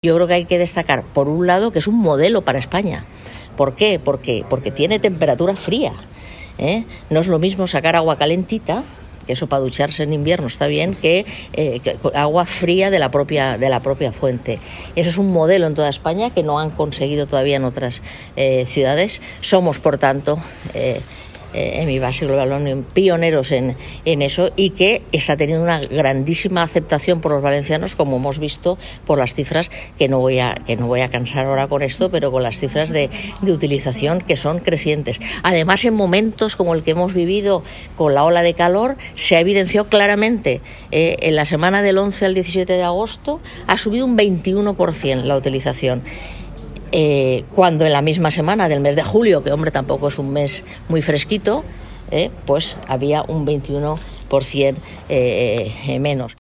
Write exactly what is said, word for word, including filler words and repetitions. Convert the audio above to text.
Yo creo que hay que destacar, por un lado, que es un modelo para España. ¿Por qué? Porque, porque tiene temperatura fría, ¿eh? No es lo mismo sacar agua calentita, que eso para ducharse en invierno está bien, que, eh, que agua fría de la propia de la propia fuente. Eso es un modelo en toda España que no han conseguido todavía en otras eh, ciudades. Somos, por tanto, eh, eh, en mi base global pioneros en, en eso, y que está teniendo una grandísima aceptación por los valencianos, como hemos visto por las cifras, que no voy a que no voy a cansar ahora con esto, pero con las cifras de, de utilización que son crecientes. Además, en momentos como el que hemos vivido con la ola de calor, se ha evidenciado claramente, eh, en la semana del once al diecisiete de agosto ha subido un veintiuno por ciento la utilización. Eh, cuando en la misma semana del mes de julio, que hombre tampoco es un mes muy fresquito, eh, pues había un veintiuno por ciento eh, eh, menos.